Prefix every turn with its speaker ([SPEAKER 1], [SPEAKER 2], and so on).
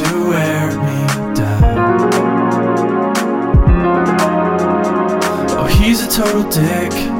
[SPEAKER 1] to wear me down. Oh, he's a total dick.